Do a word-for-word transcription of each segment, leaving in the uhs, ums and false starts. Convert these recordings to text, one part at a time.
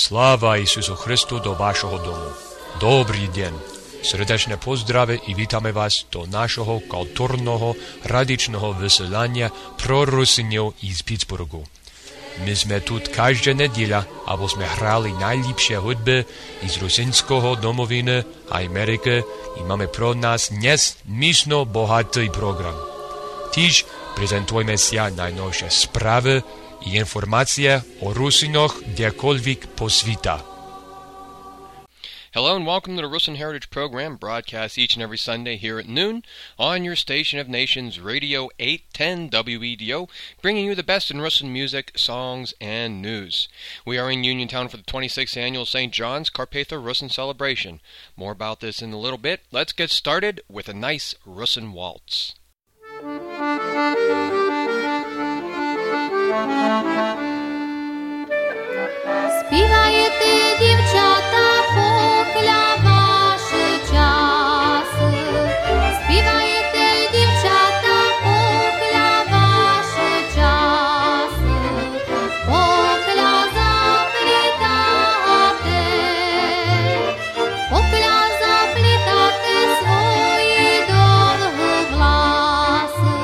Слава Ісусу Христу до вашого дому. Добрий день. Сердечне поздрави і вітаємо вас до нашого культурного радичного веселання про русинів із Піцбургу. Ми сме тут кожна неділя, або сме грали найліпші худби із русинського домовини Америки і маємо про нас несмішно багатий програм. Тож презентуємося найновші справи і інформація о русинах декольвік по світа. Hello and welcome to the Rusin Heritage Program, broadcast each and every Sunday here at noon on your station of nations, Radio eight ten W E D O, bringing you the best in Rusin music, songs, and news. We are in Uniontown for the twenty-sixth Annual Saint John's Carpatha Rusin Celebration. More about this in a little bit. Let's get started with a nice Rusin waltz. Співаєте, дівчата, покля ваші часи. Співаєте, дівчата, покля ваші часи. Покля заплітати, покля заплітати свої довгі власи.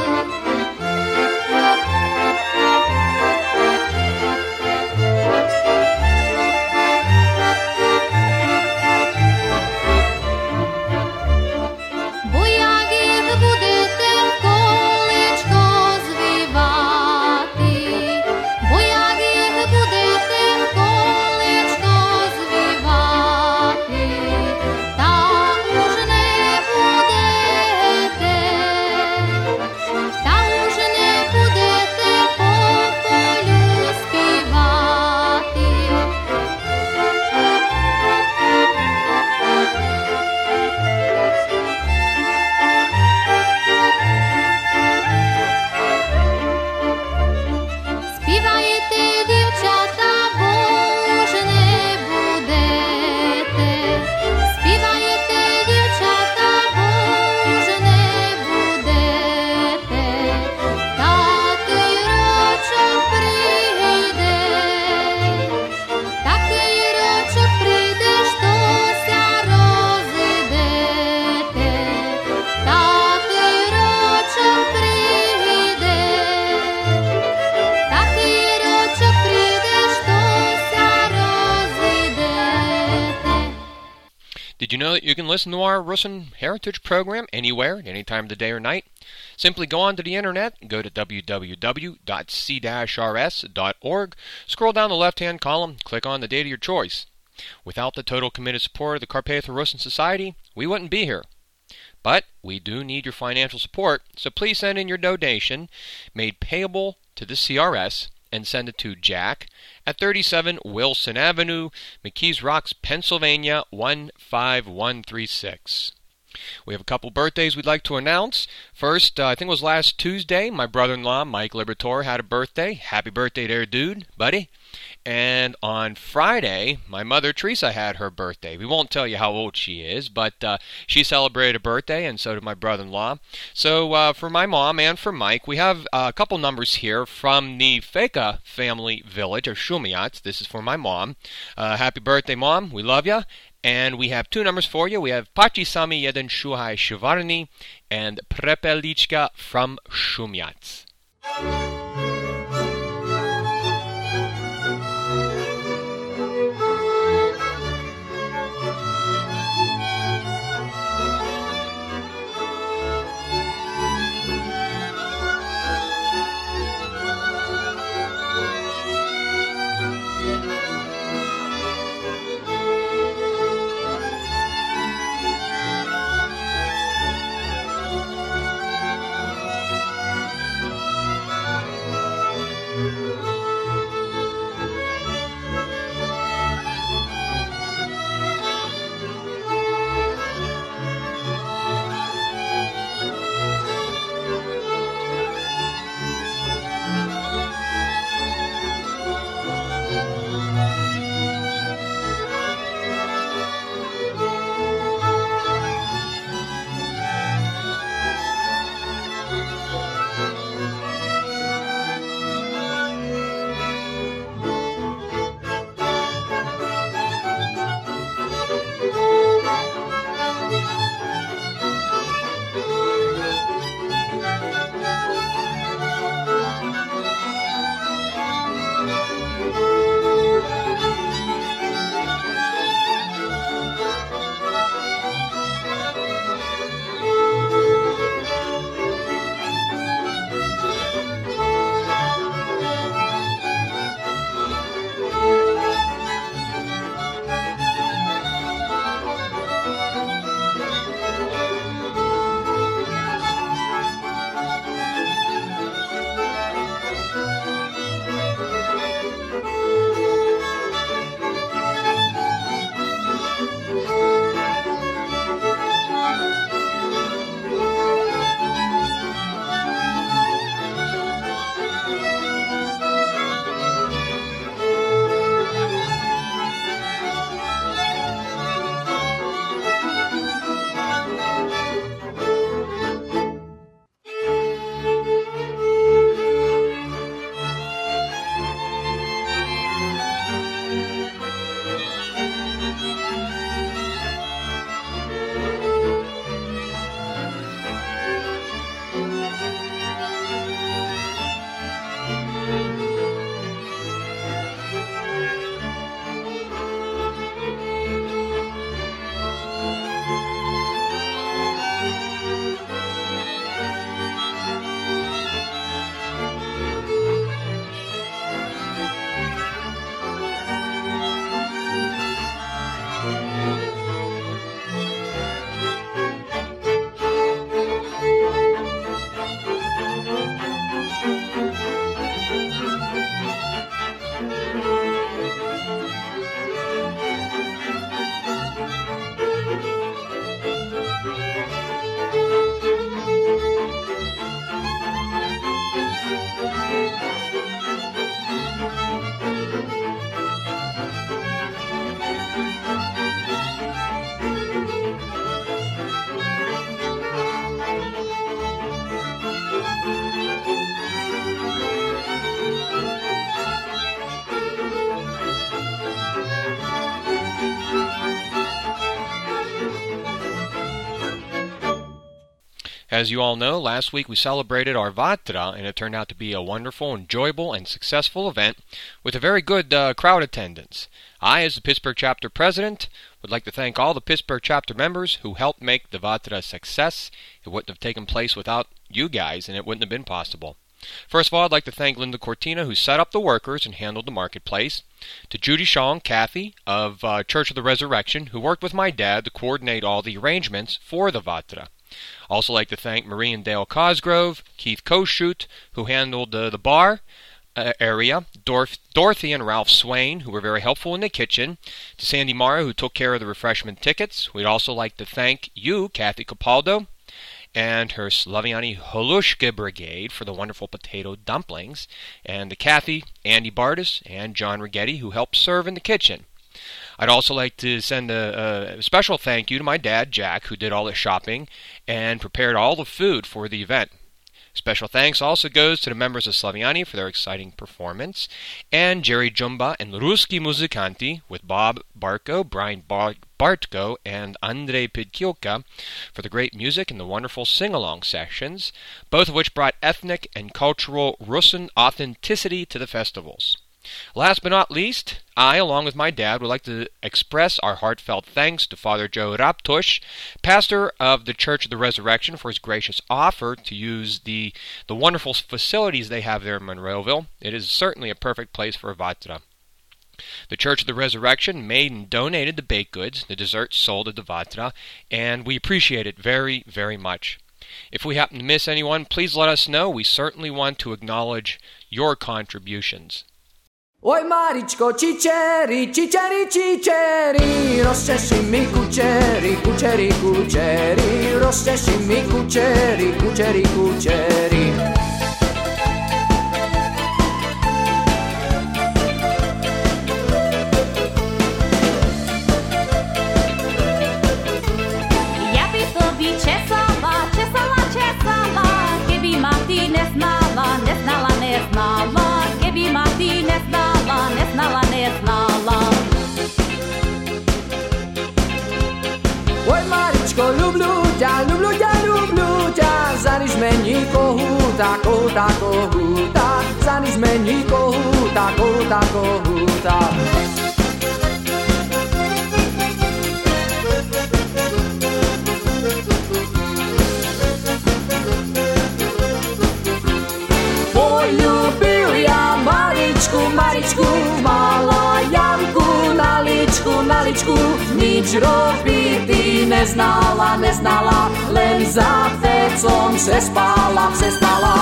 Did you know that you can listen to our Rusin Heritage Program anywhere, at any time of the day or night? Simply go onto the internet, go to w w w dot c dash r s dot org, scroll down the left-hand column, click on the date of your choice. Without the total committed support of the Carpatha Rusin Society, we wouldn't be here. But we do need your financial support, so please send in your donation, made payable to the C R S, and send it to Jack at thirty-seven Wilson Avenue, McKees Rocks, Pennsylvania, one five one three six. We have a couple birthdays we'd like to announce. First, uh, I think it was last Tuesday, my brother-in-law, Mike Liberatore, had a birthday. Happy birthday there, dude, buddy. And on Friday, my mother, Teresa, had her birthday. We won't tell you how old she is, but uh, she celebrated a birthday, and so did my brother-in-law. So uh, for my mom and for Mike, we have uh, a couple numbers here from the Feka family village, or Shumiats. This is for my mom. Uh, happy birthday, Mom. We love you. And we have two numbers for you. We have Pachi Sami Jeden Shuhai Shivarni and Prepelichka from Shumiats. As you all know, last week we celebrated our Vatra, and it turned out to be a wonderful, enjoyable, and successful event with a very good uh, crowd attendance. I, as the Pittsburgh chapter president, would like to thank all the Pittsburgh chapter members who helped make the Vatra a success. It wouldn't have taken place without you guys, and it wouldn't have been possible. First of all, I'd like to thank Linda Cortina, who set up the workers and handled the marketplace, to Judy Shaw and Kathy of uh, Church of the Resurrection, who worked with my dad to coordinate all the arrangements for the Vatra. Also like to thank Marie and Dale Cosgrove, Keith Koschut, who handled uh, the bar uh, area, Dorf, Dorothy and Ralph Swain, who were very helpful in the kitchen, to Sandy Mara, who took care of the refreshment tickets. We'd also like to thank you, Kathy Capaldo, and her Slaviani Holushka Brigade for the wonderful potato dumplings, and to Kathy, Andy Bardis, and John Rigetti, who helped serve in the kitchen. I'd also like to send a, a special thank you to my dad, Jack, who did all the shopping and prepared all the food for the event. Special thanks also goes to the members of Slaviani for their exciting performance, and Jerry Jumba and Ruski Muzikanti with Bob Bartko, Brian Bar- Bartko, and Andrei Pidkilka for the great music and the wonderful sing-along sessions, both of which brought ethnic and cultural Russian authenticity to the festivals. Last but not least, I, along with my dad, would like to express our heartfelt thanks to Father Joe Raptush, pastor of the Church of the Resurrection, for his gracious offer to use the, the wonderful facilities they have there in Monroeville. It is certainly a perfect place for a Vatra. The Church of the Resurrection made and donated the baked goods, the desserts sold at the Vatra, and we appreciate it very, very much. If we happen to miss anyone, please let us know. We certainly want to acknowledge your contributions. Oj Maričko, čičeri, čičeri, čičeri, rozčeši mi kučeri, kučeri, kučeri, rozčeši mi kučeri, kučeri, kučeri. Ja by tobі česala, česala, česala, keby ma ty neznala, neznala, neznala, keby ma ty neznala, neznala, neznala. Oj Maričko, ľubľu ťa, ľubľu ťa, ľubľu ťa, zaniž mení kohúta, kohúta, kohúta, zaniž mení kohúta, kohúta, kohúta. Poljubil ja Maričku, Maričku, mala Janku na ličku, na ličku, nič robiť neznala, neznala, len za vecom se spala, se spala.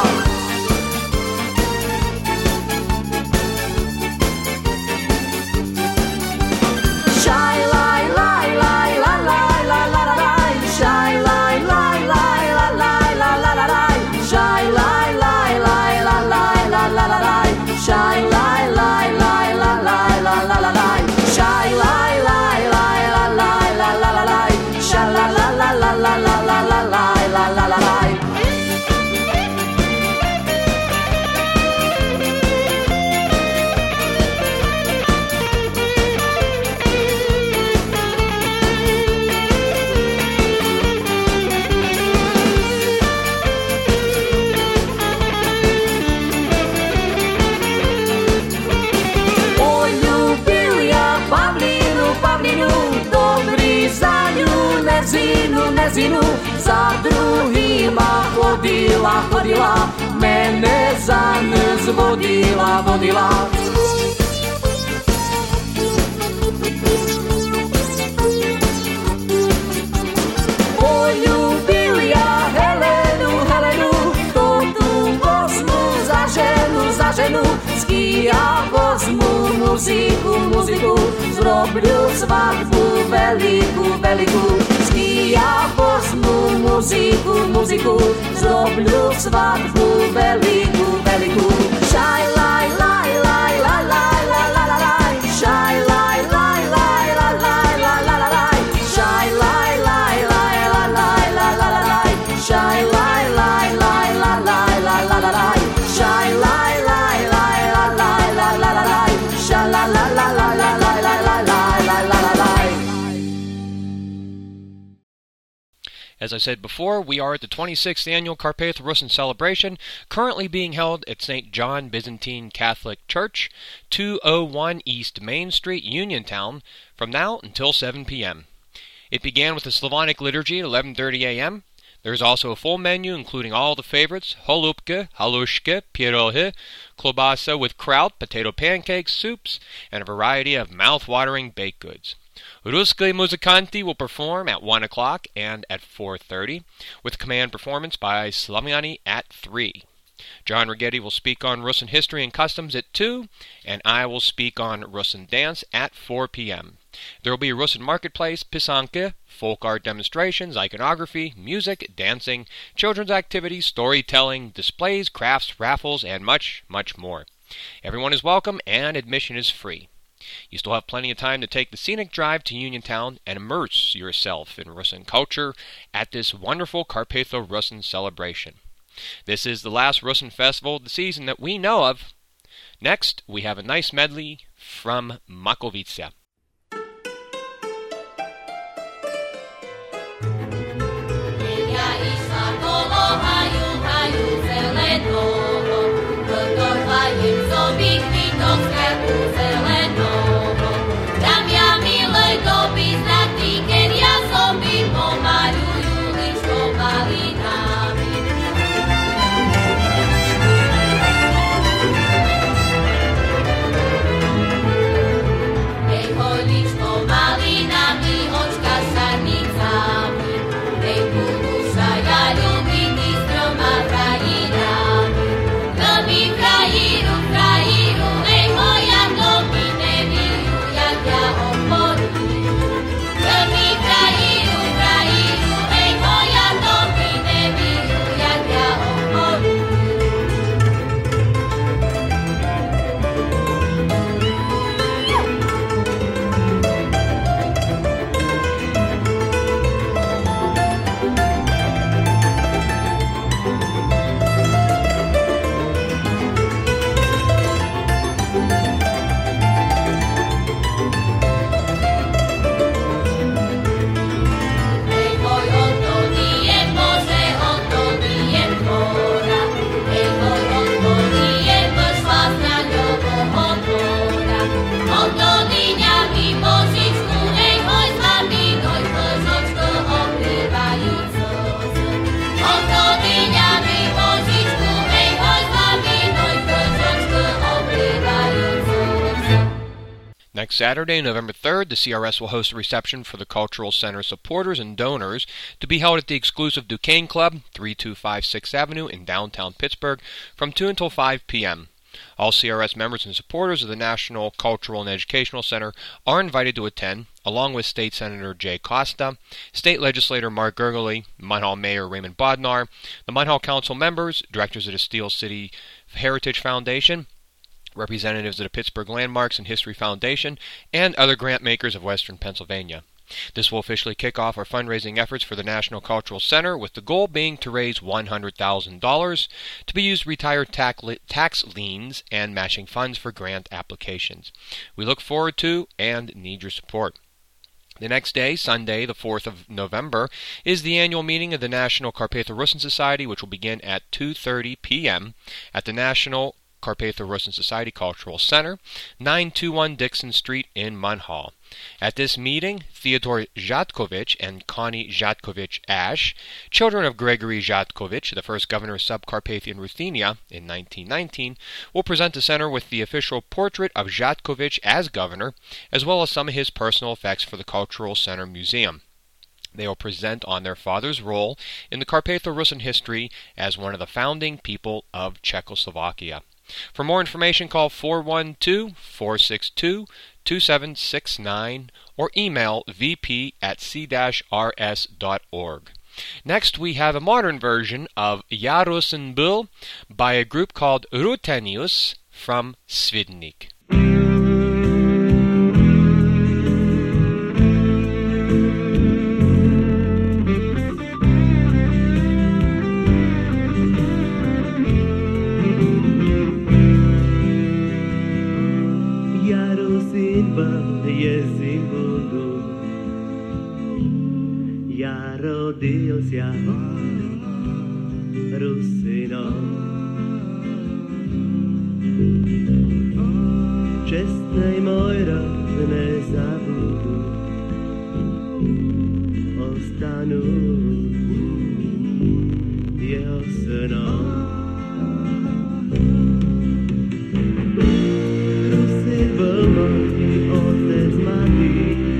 Šaj, laj, laj, laj, laj, laj, laj, laj, laj, šaj, laj, laj, laj, laj, laj, laj, laj, laj, šaj, laj, laj, laj, laj, laj, laj, laj, laj, šaj, laj, laj, laj, laj, laj, laj, laj, laj, šaj, laj, laj, laj, laj, laj, laj, laj, laj, šaj, la, la, la, la, la, la, la, la, la, la, la, la. Nezinu, nezinu, za druhýma chodila, chodila, mene za nes vodila, vodila. muziku, muziku, zrobił свадьбу велику, велику. Я возьму muziku, muziku, zrobił свадьбу велику, велику. Shai lai lai lai lai lai lai lai lai. Shai lai lai lai lai lai lai lai lai. Shai lai lai lai lai lai lai lai lai. Shai lai lai lai lai lai lai lai lai. Shai lai lai lai lai lai lai lai lai. Sha la la la la la la la la la la la la. As I said before, we are at the twenty-sixth Annual Carpathia Russin Celebration, currently being held at Saint John Byzantine Catholic Church, two oh one East Main Street, Uniontown, from now until seven p.m. It began with the Slavonic liturgy at eleven thirty a.m. There is also a full menu including all the favorites, holubka, halushka, pierogi, klobasa with kraut, potato pancakes, soups, and a variety of mouth-watering baked goods. Ruski Muzikanti will perform at one o'clock and at four thirty, with command performance by Slamiani at three. John Rigetti will speak on Russin history and customs at two, and I will speak on Russin dance at four p.m. There will be a Russin marketplace, pisanka, folk art demonstrations, iconography, music, dancing, children's activities, storytelling, displays, crafts, raffles, and much, much more. Everyone is welcome, and admission is free. You still have plenty of time to take the scenic drive to Uniontown and immerse yourself in Russin culture at this wonderful Carpathia Russin celebration. This is the last Russin festival of the season that we know of. Next, we have a nice medley from Makovica. Next Saturday, November third, the C R S will host a reception for the Cultural Center supporters and donors to be held at the exclusive Duquesne Club, three two five sixth Avenue in downtown Pittsburgh, from two until five p.m. All C R S members and supporters of the National Cultural and Educational Center are invited to attend, along with State Senator Jay Costa, State Legislator Mark Gergely, Mine Hall Mayor Raymond Bodnar, the Mine Hall Council members, directors of the Steel City Heritage Foundation, representatives of the Pittsburgh Landmarks and History Foundation, and other grant makers of Western Pennsylvania. This will officially kick off our fundraising efforts for the National Cultural Center, with the goal being to raise one hundred thousand dollars to be used to retire tax liens and matching funds for grant applications. We look forward to and need your support. The next day, Sunday, the fourth of November, is the annual meeting of the National Carpathia Russin Society, which will begin at two thirty p.m. at the National Carpathia Russin Society Cultural Center, nine twenty-one Dixon Street in Munhall. At this meeting, Theodore Zhatkovich and Connie Zhatkovich Ash, children of Gregory Zhatkovich, the first governor of Subcarpathia and Ruthenia in nineteen nineteen, will present the center with the official portrait of Zhatkovich as governor, as well as some of his personal effects for the Cultural Center Museum. They will present on their father's role in the Carpathia Russin history as one of the founding people of Czechoslovakia. For more information, call four one two, four six two, two seven six nine or email v p at c dash r s dot org. Next, we have a modern version of Jarosen Bull by a group called Rutenius from Svidnik. Rodiosia Rusino Čestnej môj rod nezabudú Ostanú jeho synom Rusin bol môj otec matý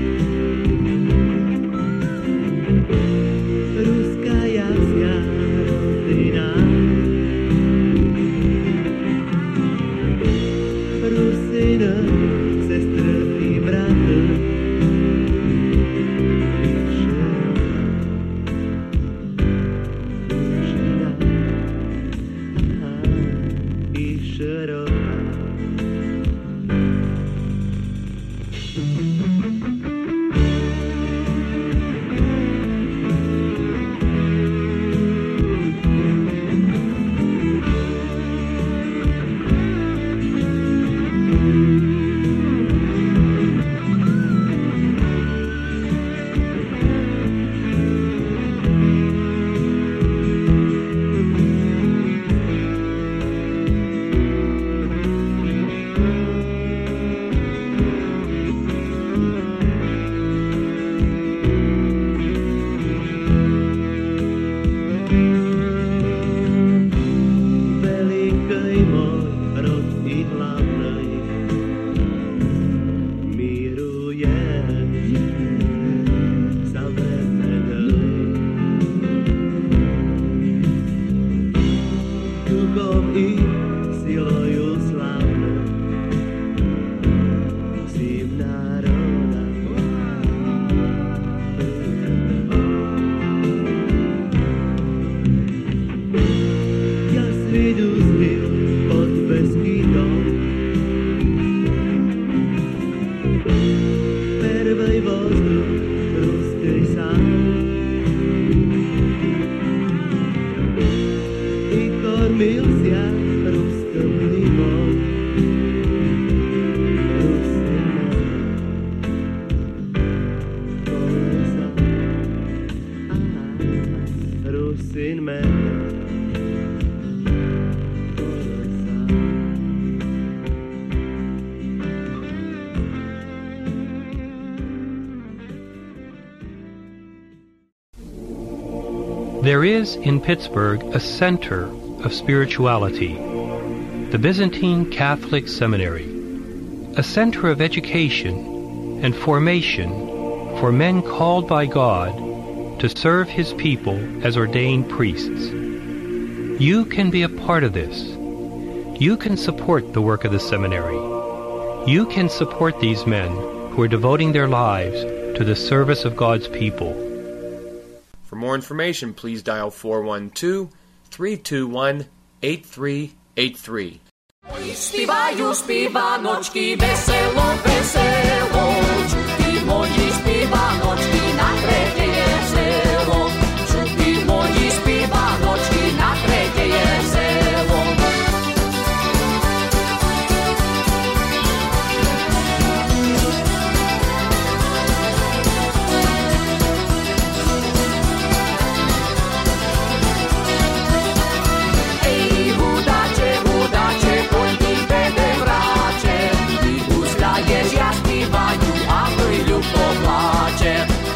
There is in Pittsburgh a center of spirituality, the Byzantine Catholic Seminary, a center of education and formation for men called by God to serve His people as ordained priests. You can be a part of this. You can support the work of the seminary. You can support these men who are devoting their lives to the service of God's people. For more information, please dial four one two, three two one, eight three eight three. Spievajú spívanočky veselo, veselo, čutí moji spívanočky na trete jeselo, čutí moji spívanočky na trete jeselo. Ej, hudače, hudače, poď ty bebe vráče, ty uskaješ, ja spívajú a môj ľub popláče.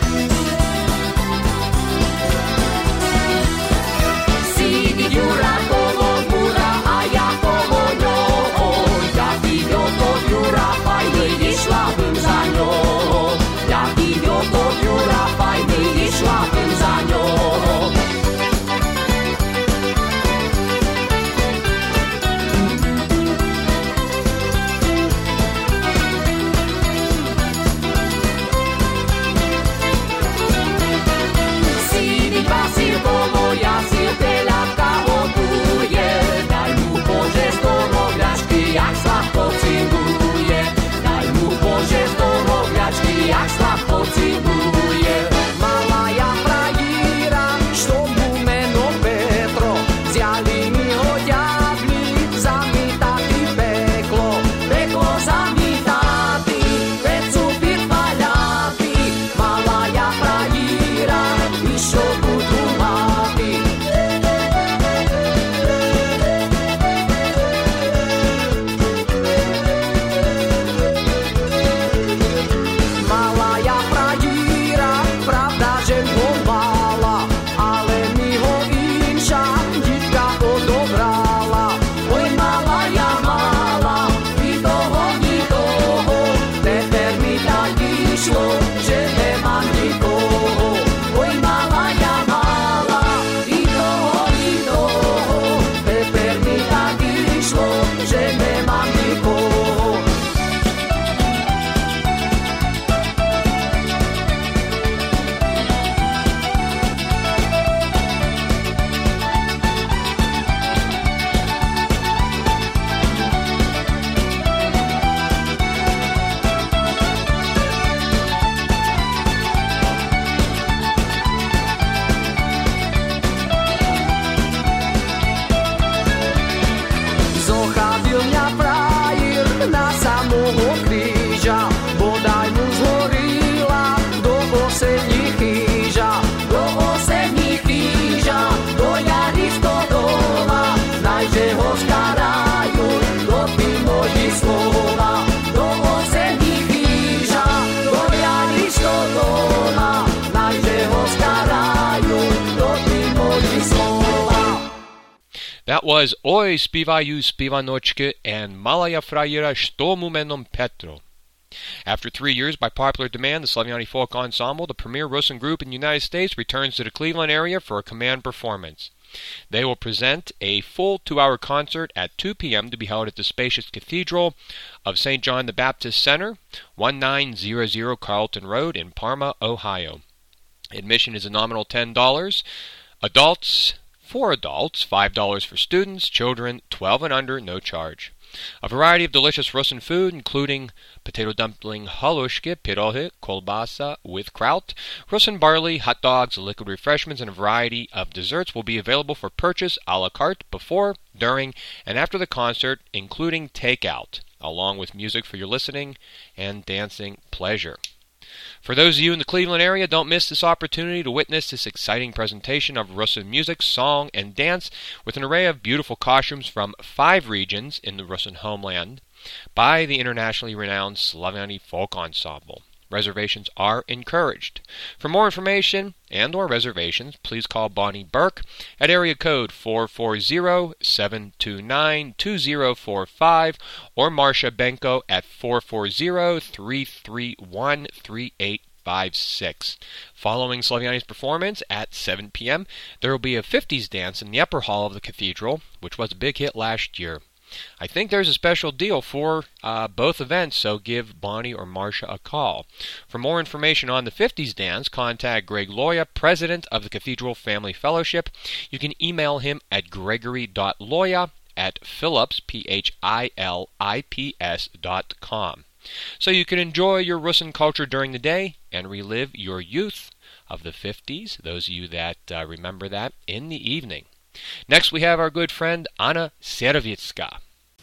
That was Oj spivaju spivanochke and Malaya frajera Shtomumenom Petro. After three years, by popular demand, the Slaviani Folk Ensemble, the premier Russian group in the United States, returns to the Cleveland area for a command performance. They will present a full two-hour concert at two p.m. to be held at the spacious Cathedral of Saint John the Baptist Center, nineteen hundred Carlton Road in Parma, Ohio. Admission is a nominal ten dollars. Adults, for adults, five dollars for students. Children, twelve and under, no charge. A variety of delicious Russian food, including potato dumpling halushke, pirohe, kolbasa with kraut, Russian barley, hot dogs, liquid refreshments, and a variety of desserts will be available for purchase a la carte before, during, and after the concert, including takeout, along with music for your listening and dancing pleasure. For those of you in the Cleveland area, don't miss this opportunity to witness this exciting presentation of Russian music, song, and dance with an array of beautiful costumes from five regions in the Russian homeland by the internationally renowned Slaviani Folk Ensemble. Reservations are encouraged. For more information and or reservations, please call Bonnie Burke at area code four four zero, seven two nine, two zero four five or Marcia Benko at four four zero, three three one, three eight five six. Following Slaviani's performance at seven p.m., there will be a fifties dance in the upper hall of the cathedral, which was a big hit last year. I think there's a special deal for uh, both events, so give Bonnie or Marcia a call. For more information on the fifties dance, contact Greg Loya, president of the Cathedral Family Fellowship. You can email him at gregory dot loya at phillips, P H I L I P S dot com. So you can enjoy your Russian culture during the day and relive your youth of the fifties, those of you that uh, remember that, in the evening. Next, we have our good friend Anna Serovitska.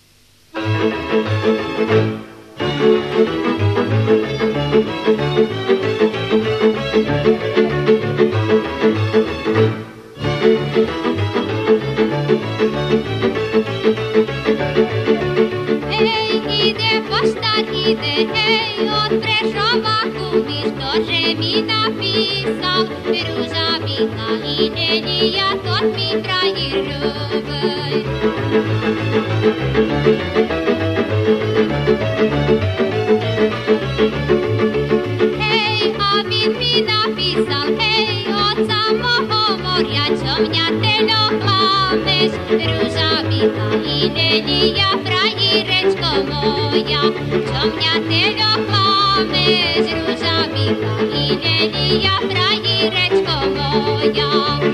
Ej, ide poštar, ide, hej, od Prešova kumiš, to že mi napisal, Ruža bila i Nelija, tot mi frajer ljubaj. Hej, Abid mi napisal, hej, od samoho morja, čo mňa telo hlameš, Ruža bila i Nelija, frajerečko moja, čo mňa telo hlameš, Ruža bila i Nelija, frajerečko moja.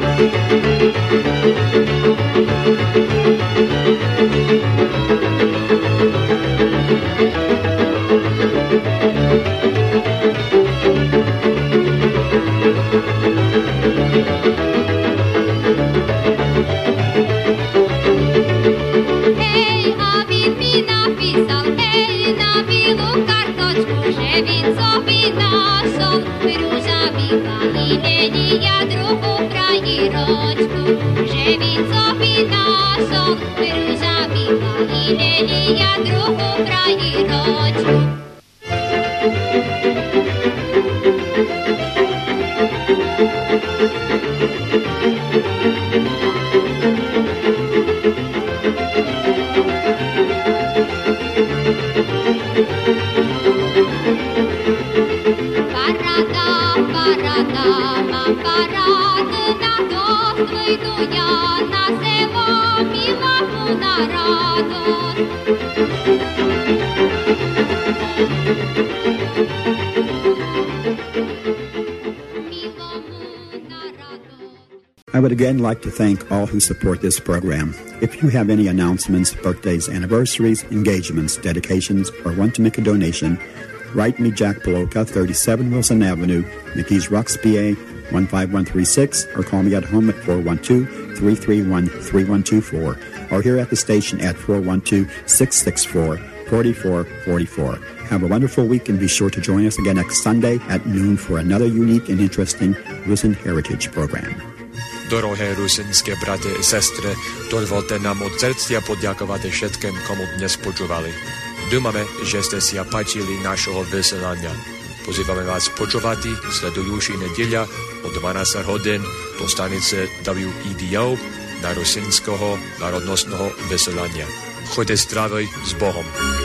Hej, Abid mi napisal, hej, na bielu kartočku, že vincovi našol, Ruža bila i Nelija, druhú frajeročku, že vincovi našol, Ruža bila i Nelija, druhú frajeročku. Parada, parada, mám parád na dost, vyjdu já na selo, milá mu na radost. I would again like to thank all who support this program. If you have any announcements, birthdays, anniversaries, engagements, dedications, or want to make a donation, write me Jack Poloka, thirty-seven Wilson Avenue, McKees Rocks, P A, one five one three six, or call me at home at four one two, three three one, three one two four, or here at the station at four one two, six six four, four four four four. Have a wonderful week and be sure to join us again next Sunday at noon for another unique and interesting Rusin Heritage program. Dorohé rusinské brate i sestry, dovolte nám od srdcia poďakovať všetkým, komu dnes počúvali. Dúmame, že ste si páčili našho vysielania. Pozývame vás počúvať sledujúci nedeľa o dvanásť hodín do stanice W E D O na rusinského národnostného veselania. Choďte zdravý s Bohom.